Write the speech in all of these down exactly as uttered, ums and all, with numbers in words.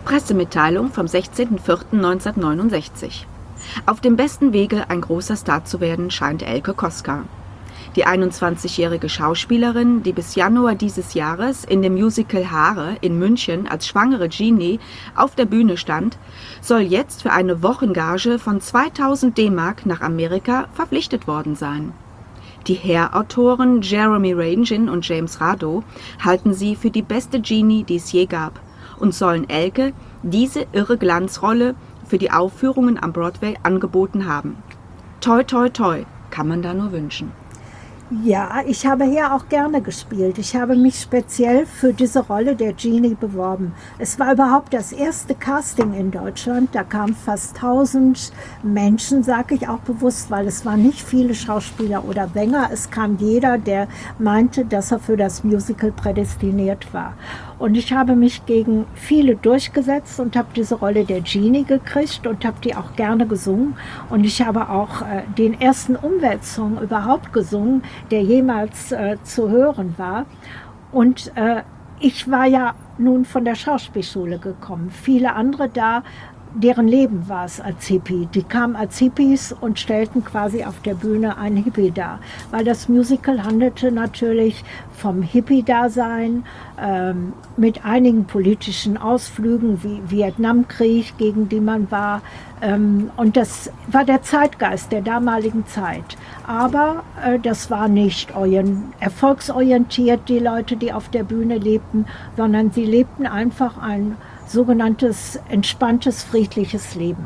Pressemitteilung vom sechzehnten vierten neunzehnhundertneunundsechzig. Auf dem besten Wege, ein großer Star zu werden, scheint Elke Koska. Die einundzwanzigjährige Schauspielerin, die bis Januar dieses Jahres in dem Musical Haare in München als schwangere Genie auf der Bühne stand, soll jetzt für eine Wochengage von zweitausend D-Mark nach Amerika verpflichtet worden sein. Die Hair-Autoren Jeremy Rangin und James Rado halten sie für die beste Genie, die es je gab, und sollen Elke diese irre Glanzrolle für die Aufführungen am Broadway angeboten haben. Toi, toi, toi, kann man da nur wünschen. Ja, ich habe hier auch gerne gespielt. Ich habe mich speziell für diese Rolle der Genie beworben. Es war überhaupt das erste Casting in Deutschland. Da kamen fast tausend Menschen, sage ich auch bewusst, weil es waren nicht viele Schauspieler oder Sänger. Es kam jeder, der meinte, dass er für das Musical prädestiniert war. Und ich habe mich gegen viele durchgesetzt und habe diese Rolle der Genie gekriegt und habe die auch gerne gesungen. Und ich habe auch äh, den ersten Umweltsong überhaupt gesungen, der jemals äh, zu hören war. Und äh, ich war ja nun von der Schauspielschule gekommen. Viele andere da, deren Leben war es als Hippie. Die kamen als Hippies und stellten quasi auf der Bühne einen Hippie dar. Weil das Musical handelte natürlich vom Hippie-Dasein, ähm, mit einigen politischen Ausflügen wie Vietnamkrieg, gegen die man war. Ähm, und das war der Zeitgeist der damaligen Zeit. Aber äh, das war nicht erfolgsorientiert, die Leute, die auf der Bühne lebten, sondern sie lebten einfach ein sogenanntes entspanntes, friedliches Leben.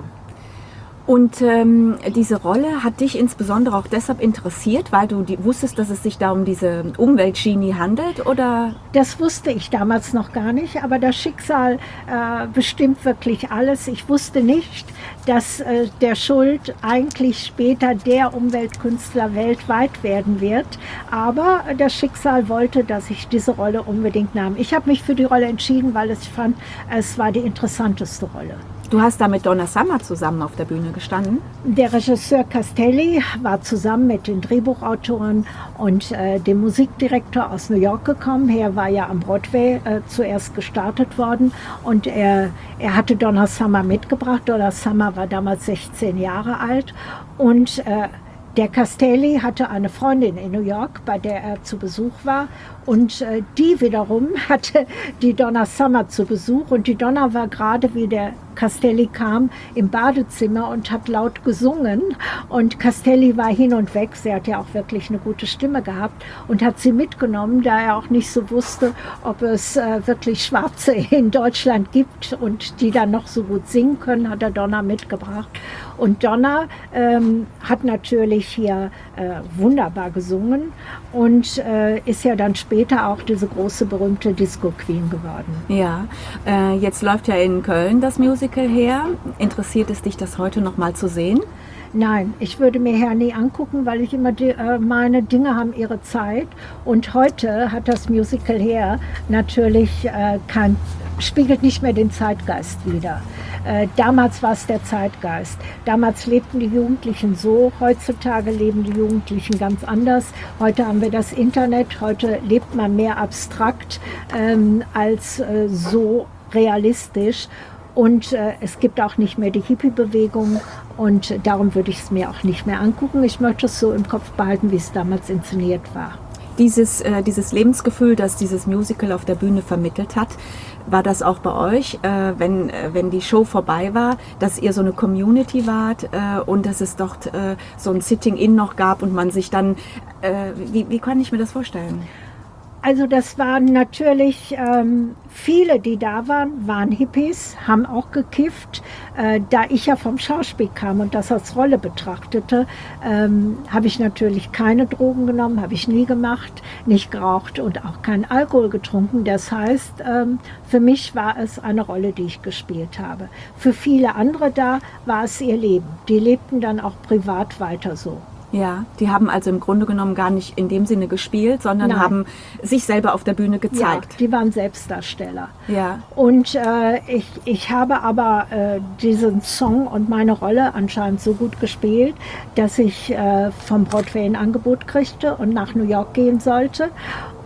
Und ähm, diese Rolle hat dich insbesondere auch deshalb interessiert, weil du die, wusstest, dass es sich da um diese Umweltgenie handelt, oder? Das wusste ich damals noch gar nicht, aber das Schicksal äh, bestimmt wirklich alles. Ich wusste nicht, dass äh, der Schuld eigentlich später der Umweltkünstler weltweit werden wird, aber äh, das Schicksal wollte, dass ich diese Rolle unbedingt nahm. Ich habe mich für die Rolle entschieden, weil ich fand, es war die interessanteste Rolle. Du hast da mit Donna Summer zusammen auf der Bühne gestanden? Der Regisseur Castelli war zusammen mit den Drehbuchautoren und äh, dem Musikdirektor aus New York gekommen. Er war ja am Broadway äh, zuerst gestartet worden und er, er hatte Donna Summer mitgebracht. Donna Summer war damals sechzehn Jahre alt und äh, der Castelli hatte eine Freundin in New York, bei der er zu Besuch war. Und äh, die wiederum hatte die Donna Summer zu Besuch. Und die Donna war gerade, wie der Castelli kam, im Badezimmer und hat laut gesungen. Und Castelli war hin und weg. Sie hat ja auch wirklich eine gute Stimme gehabt und hat sie mitgenommen, da er auch nicht so wusste, ob es äh, wirklich Schwarze in Deutschland gibt und die dann noch so gut singen können, hat er Donna mitgebracht. Und Donna ähm, hat natürlich hier äh, wunderbar gesungen und äh, ist ja dann später auch diese große berühmte Disco Queen geworden. Ja, äh, jetzt läuft ja in Köln das Musical her. Interessiert es dich, das heute noch mal zu sehen? Nein, ich würde mir Hair nie angucken, weil ich immer die, äh, meine Dinge haben ihre Zeit. Und heute hat das Musical Hair natürlich äh, kein, spiegelt nicht mehr den Zeitgeist wider. Äh, damals war es der Zeitgeist. Damals lebten die Jugendlichen so, heutzutage leben die Jugendlichen ganz anders. Heute haben wir das Internet, heute lebt man mehr abstrakt ähm, als äh, so realistisch. Und äh, es gibt auch nicht mehr die Hippie-Bewegung und darum würde ich es mir auch nicht mehr angucken. Ich möchte es so im Kopf behalten, wie es damals inszeniert war. Dieses, äh, dieses Lebensgefühl, das dieses Musical auf der Bühne vermittelt hat, war das auch bei euch, äh, wenn, äh, wenn die Show vorbei war, dass ihr so eine Community wart äh, und dass es dort äh, so ein Sitting-In noch gab und man sich dann, äh, wie, wie kann ich mir das vorstellen? Also das waren natürlich ähm, viele, die da waren, waren Hippies, haben auch gekifft. Äh, da ich ja vom Schauspiel kam und das als Rolle betrachtete, ähm, habe ich natürlich keine Drogen genommen, habe ich nie gemacht, nicht geraucht und auch keinen Alkohol getrunken. Das heißt, ähm, für mich war es eine Rolle, die ich gespielt habe. Für viele andere da war es ihr Leben. Die lebten dann auch privat weiter so. Ja, die haben also im Grunde genommen gar nicht in dem Sinne gespielt, sondern Nein. haben sich selber auf der Bühne gezeigt. Ja, die waren Selbstdarsteller. Ja. Und äh, ich, ich habe aber äh, diesen Song und meine Rolle anscheinend so gut gespielt, dass ich äh, vom Broadway ein Angebot kriegte und nach New York gehen sollte.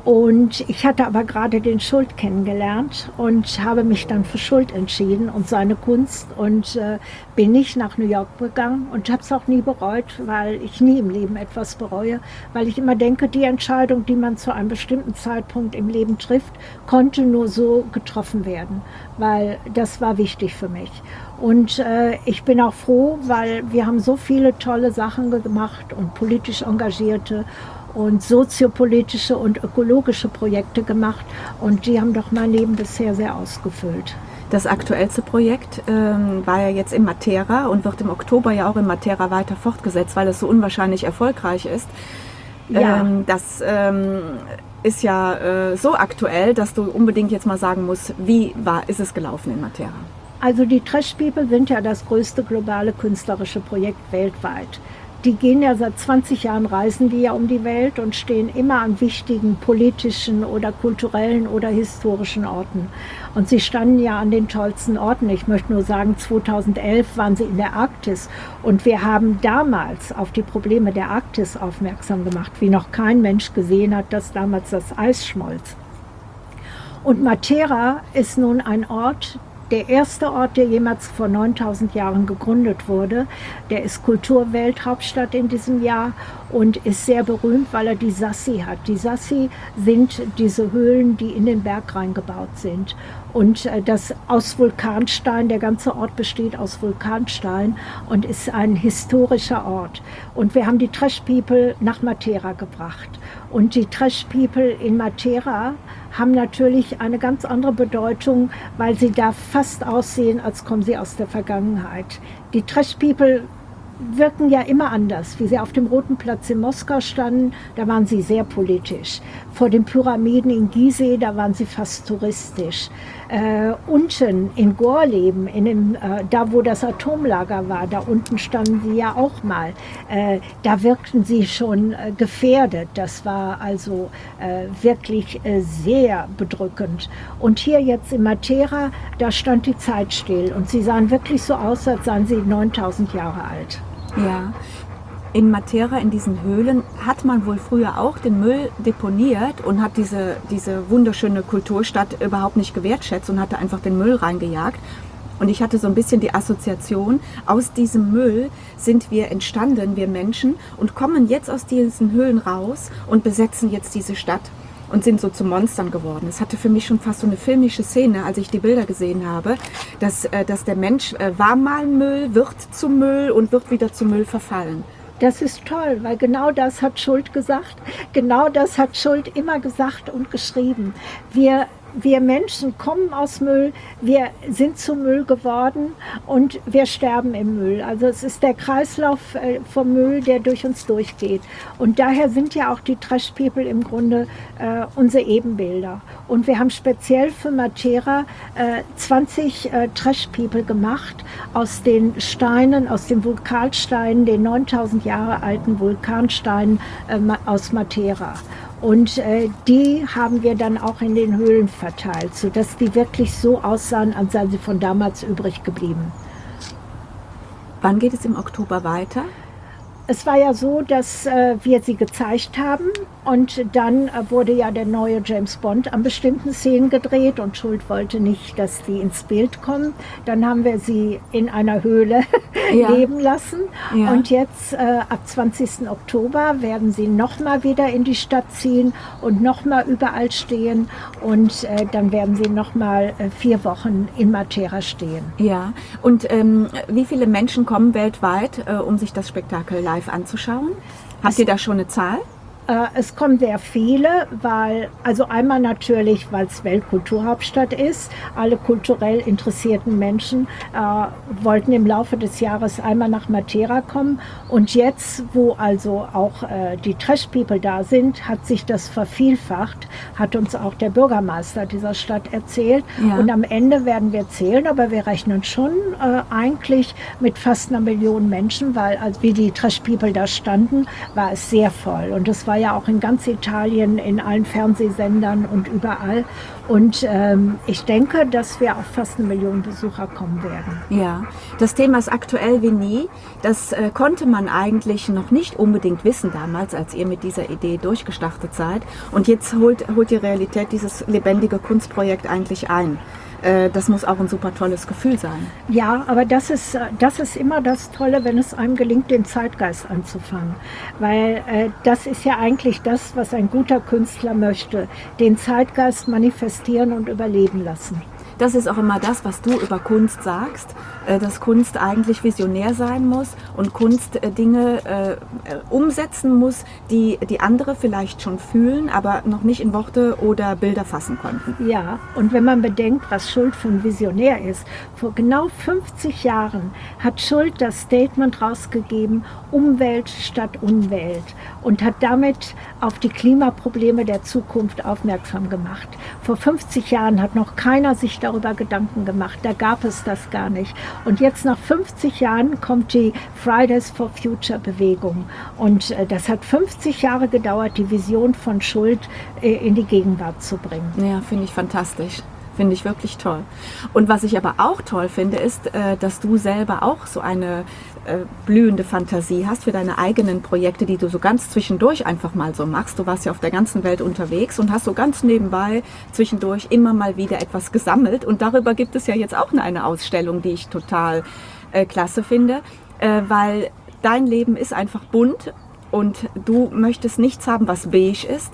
Und ich hatte aber gerade den Schult kennengelernt und habe mich dann für Schult entschieden und seine Kunst und äh, bin nicht nach New York gegangen und habe es auch nie bereut, weil ich nie im Leben etwas bereue, weil ich immer denke, die Entscheidung, die man zu einem bestimmten Zeitpunkt im Leben trifft, konnte nur so getroffen werden, weil das war wichtig für mich. Und äh, ich bin auch froh, weil wir haben so viele tolle Sachen gemacht und politisch engagierte und soziopolitische und ökologische Projekte gemacht und die haben doch mein Leben bisher sehr ausgefüllt. Das aktuellste Projekt ähm, war ja jetzt in Matera und wird im Oktober ja auch in Matera weiter fortgesetzt, weil es so unwahrscheinlich erfolgreich ist. Ja. Ähm, das ähm, ist ja äh, so aktuell, dass du unbedingt jetzt mal sagen musst, wie war, ist es gelaufen in Matera? Also die Trash People sind ja das größte globale künstlerische Projekt weltweit. Die gehen ja seit zwanzig Jahren, reisen die ja um die Welt und stehen immer an wichtigen politischen oder kulturellen oder historischen Orten. Und sie standen ja an den tollsten Orten. Ich möchte nur sagen, zweitausendelf waren sie in der Arktis. Und wir haben damals auf die Probleme der Arktis aufmerksam gemacht, wie noch kein Mensch gesehen hat, dass damals das Eis schmolz. Und Matera ist nun ein Ort, der erste Ort, der jemals vor neuntausend Jahren gegründet wurde. Der ist Kulturwelthauptstadt in diesem Jahr und ist sehr berühmt, weil er die Sassi hat. Die Sassi sind diese Höhlen, die in den Berg reingebaut sind. Und das aus Vulkanstein, der ganze Ort besteht aus Vulkanstein und ist ein historischer Ort. Und wir haben die Trash People nach Matera gebracht. Und die Trash People in Matera haben natürlich eine ganz andere Bedeutung, weil sie da fast aussehen, als kommen sie aus der Vergangenheit. Die Trash People wirken ja immer anders. Wie sie auf dem Roten Platz in Moskau standen, da waren sie sehr politisch. Vor den Pyramiden in Gizeh, da waren sie fast touristisch. Äh, unten in Gorleben, in dem, äh, da wo das Atomlager war, da unten standen sie ja auch mal. Äh, da wirkten sie schon äh, gefährdet. Das war also äh, wirklich äh, sehr bedrückend. Und hier jetzt in Matera, da stand die Zeit still. Und sie sahen wirklich so aus, als seien sie neuntausend Jahre alt. Ja. In Matera, in diesen Höhlen, hat man wohl früher auch den Müll deponiert und hat diese, diese wunderschöne Kulturstadt überhaupt nicht gewertschätzt und hatte einfach den Müll reingejagt. Und ich hatte so ein bisschen die Assoziation, aus diesem Müll sind wir entstanden, wir Menschen, und kommen jetzt aus diesen Höhlen raus und besetzen jetzt diese Stadt und sind so zu Monstern geworden. Es hatte für mich schon fast so eine filmische Szene, als ich die Bilder gesehen habe, dass, äh, dass der Mensch äh, war mal Müll, wird zum Müll und wird wieder zum Müll verfallen. Das ist toll, weil genau das hat Schult gesagt. Genau das hat Schult immer gesagt und geschrieben. Wir Wir Menschen kommen aus Müll, wir sind zu Müll geworden und wir sterben im Müll. Also es ist der Kreislauf vom Müll, der durch uns durchgeht. Und daher sind ja auch die Trash People im Grunde äh, unsere Ebenbilder. Und wir haben speziell für Matera äh, zwanzig äh, Trash People gemacht aus den Steinen, aus den Vulkansteinen, den neuntausend Jahre alten Vulkansteinen äh, aus Matera. Und äh, die haben wir dann auch in den Höhlen verteilt, sodass die wirklich so aussahen, als seien sie von damals übrig geblieben. Wann geht es im Oktober weiter? Es war ja so, dass äh, wir sie gezeigt haben und dann äh, wurde ja der neue James Bond an bestimmten Szenen gedreht und Schult wollte nicht, dass die ins Bild kommen. Dann haben wir sie in einer Höhle ja. leben lassen ja. und jetzt äh, ab zwanzigsten Oktober werden sie nochmal wieder in die Stadt ziehen und nochmal überall stehen und äh, dann werden sie nochmal äh, vier Wochen in Matera stehen. Ja, und ähm, wie viele Menschen kommen weltweit, äh, um sich das Spektakel live anzuschauen? Habt es, ihr da schon eine Zahl? Äh, es kommen sehr viele, weil, also einmal natürlich, weil es Weltkulturhauptstadt ist. Alle kulturell interessierten Menschen äh, wollten im Laufe des Jahres einmal nach Matera kommen. Und jetzt, wo also auch äh, die Trash People da sind, hat sich das vervielfacht, hat uns auch der Bürgermeister dieser Stadt erzählt. Ja. Und am Ende werden wir zählen, aber wir rechnen schon äh, eigentlich mit fast einer Million Menschen, weil als wie die Trash People da standen, war es sehr voll. Und es war war ja auch in ganz Italien, in allen Fernsehsendern und überall. Und ähm, ich denke, dass wir auf fast eine Million Besucher kommen werden. Ja, das Thema ist aktuell wie nie. Das äh, konnte man eigentlich noch nicht unbedingt wissen damals, als ihr mit dieser Idee durchgestartet seid. Und jetzt holt, holt die Realität dieses lebendige Kunstprojekt eigentlich ein. Äh, das muss auch ein super tolles Gefühl sein. Ja, aber das ist, das ist immer das Tolle, wenn es einem gelingt, den Zeitgeist anzufangen. Weil äh, das ist ja eigentlich das, was ein guter Künstler möchte. Den Zeitgeist manifestieren und überleben lassen. Das ist auch immer das, was du über Kunst sagst, äh, dass Kunst eigentlich visionär sein muss und Kunst äh, Dinge äh, umsetzen muss, die die andere vielleicht schon fühlen, aber noch nicht in Worte oder Bilder fassen konnten. Ja, und wenn man bedenkt, was Schuld für ein Visionär ist, vor genau fünfzig Jahren hat Schuld das Statement rausgegeben, Umwelt statt Unwelt, und hat damit auf die Klimaprobleme der Zukunft aufmerksam gemacht. Vor fünfzig Jahren hat noch keiner sich darüber Gedanken gemacht, da gab es das gar nicht. Und jetzt nach fünfzig Jahren kommt die Fridays for Future Bewegung. Und äh, das hat fünfzig Jahre gedauert, die Vision von Schuld äh, in die Gegenwart zu bringen. Ja, finde ich fantastisch. Finde ich wirklich toll. Und was ich aber auch toll finde, ist, äh, dass du selber auch so eine äh, blühende Fantasie hast für deine eigenen Projekte, die du so ganz zwischendurch einfach mal so machst. Du warst ja auf der ganzen Welt unterwegs und hast so ganz nebenbei zwischendurch immer mal wieder etwas gesammelt. Und darüber gibt es ja jetzt auch eine Ausstellung, die ich total äh, klasse finde, äh, weil dein Leben ist einfach bunt und du möchtest nichts haben, was beige ist.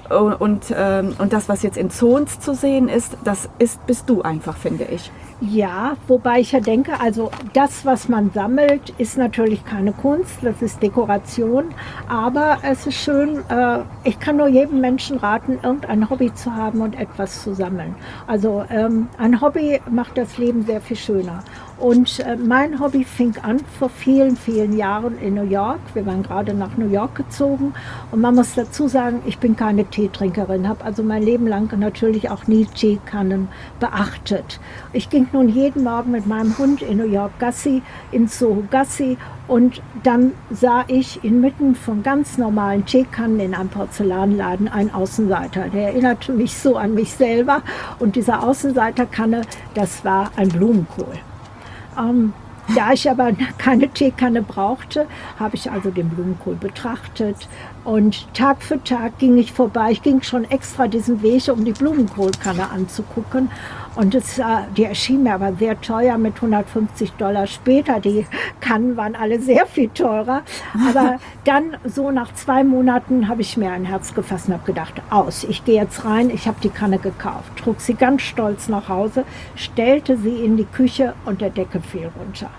Und, ähm, und das, was jetzt in Zones zu sehen ist, das ist, bist du einfach, finde ich. Ja, wobei ich ja denke, also das, was man sammelt, ist natürlich keine Kunst, das ist Dekoration, aber es ist schön, äh, ich kann nur jedem Menschen raten, irgendein Hobby zu haben und etwas zu sammeln. Also ähm, ein Hobby macht das Leben sehr viel schöner. Und äh, mein Hobby fing an vor vielen, vielen Jahren in New York. Wir waren gerade nach New York gezogen. Und man muss dazu sagen, ich bin keine Teetrinkerin, habe also mein Leben lang natürlich auch nie Teekannen beachtet. Ich ging nun jeden Morgen mit meinem Hund in New York Gassi, in Soho Gassi. Und dann sah ich inmitten von ganz normalen Teekannen in einem Porzellanladen einen Außenseiter. Der erinnerte mich so an mich selber. Und diese Außenseiterkanne, das war ein Blumenkohl. Ähm, da ich aber keine Teekanne brauchte, habe ich also den Blumenkohl betrachtet. Und Tag für Tag ging ich vorbei. Ich ging schon extra diesen Weg, um die Blumenkohlkanne anzugucken. Und es, äh, die erschien mir aber sehr teuer mit hundertfünfzig Dollar später. Die Kannen waren alle sehr viel teurer. Aber dann, so nach zwei Monaten, habe ich mir ein Herz gefasst und habe gedacht, aus, ich gehe jetzt rein. Ich habe die Kanne gekauft, trug sie ganz stolz nach Hause, stellte sie in die Küche und der Deckel fiel runter.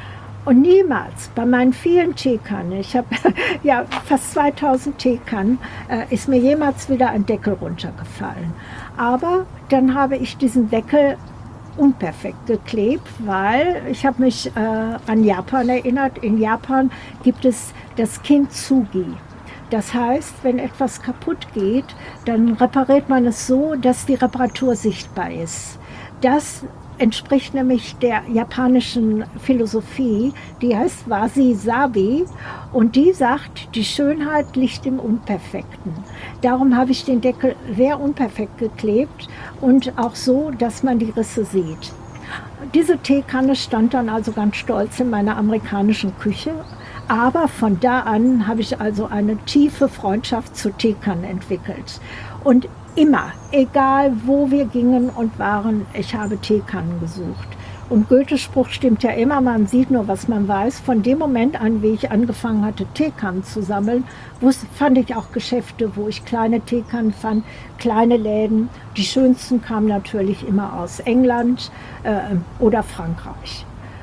Und niemals bei meinen vielen Teekannen, ich habe ja fast zweitausend Teekannen, äh, ist mir jemals wieder ein Deckel runtergefallen. Aber dann habe ich diesen Deckel unperfekt geklebt, weil ich habe mich äh, an Japan erinnert. In Japan gibt es das Kintsugi. Das heißt, wenn etwas kaputt geht, dann repariert man es so, dass die Reparatur sichtbar ist. Das entspricht nämlich der japanischen Philosophie, die heißt Wabi-Sabi, und die sagt, die Schönheit liegt im Unperfekten. Darum habe ich den Deckel sehr unperfekt geklebt und auch so, dass man die Risse sieht. Diese Teekanne stand dann also ganz stolz in meiner amerikanischen Küche, aber von da an habe ich also eine tiefe Freundschaft zu Teekannen entwickelt. Und immer, egal wo wir gingen und waren, ich habe Teekannen gesucht. Und Goethes Spruch stimmt ja immer, man sieht nur, was man weiß. Von dem Moment an, wie ich angefangen hatte, Teekannen zu sammeln, wusste, fand ich auch Geschäfte, wo ich kleine Teekannen fand, kleine Läden. Die schönsten kamen natürlich immer aus England äh, oder Frankreich.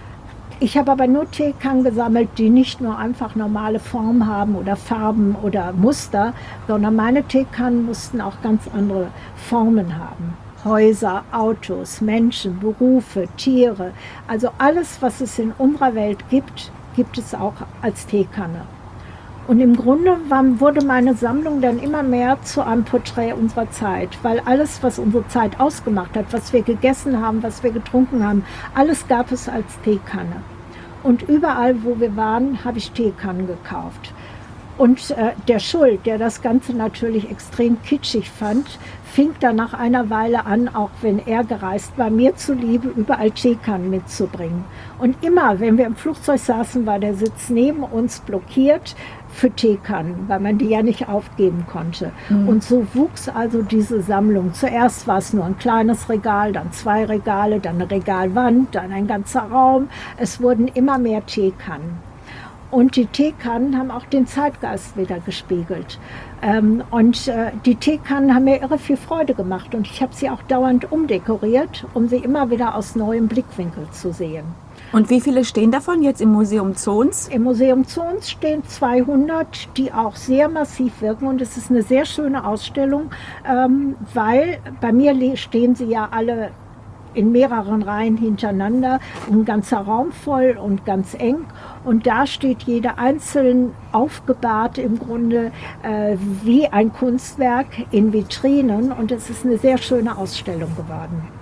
Ich habe aber nur Teekannen gesammelt, die nicht nur einfach normale Formen haben oder Farben oder Muster, sondern meine Teekannen mussten auch ganz andere Formen haben. Häuser, Autos, Menschen, Berufe, Tiere, also alles, was es in unserer Welt gibt, gibt es auch als Teekanne. Und im Grunde war, wurde meine Sammlung dann immer mehr zu einem Porträt unserer Zeit, weil alles, was unsere Zeit ausgemacht hat, was wir gegessen haben, was wir getrunken haben, alles gab es als Teekanne. Und überall, wo wir waren, habe ich Teekannen gekauft. Und äh, der Schuld, der das Ganze natürlich extrem kitschig fand, fing dann nach einer Weile an, auch wenn er gereist war, mir zuliebe überall Teekannen mitzubringen. Und immer, wenn wir im Flugzeug saßen, war der Sitz neben uns blockiert für Teekannen, weil man die ja nicht aufgeben konnte. Mhm. Und so wuchs also diese Sammlung. Zuerst war es nur ein kleines Regal, dann zwei Regale, dann eine Regalwand, dann ein ganzer Raum. Es wurden immer mehr Teekannen. Und die Teekannen haben auch den Zeitgeist wieder gespiegelt. Ähm, und äh, die Teekannen haben mir irre viel Freude gemacht. Und ich habe sie auch dauernd umdekoriert, um sie immer wieder aus neuem Blickwinkel zu sehen. Und wie viele stehen davon jetzt im Museum Zons? Im Museum Zons stehen zweihundert, die auch sehr massiv wirken. Und es ist eine sehr schöne Ausstellung, ähm, weil bei mir stehen sie ja alle in mehreren Reihen hintereinander, ein ganzer Raum voll und ganz eng. Und da steht jeder einzeln aufgebahrt im Grunde äh, wie ein Kunstwerk in Vitrinen. Und es ist eine sehr schöne Ausstellung geworden.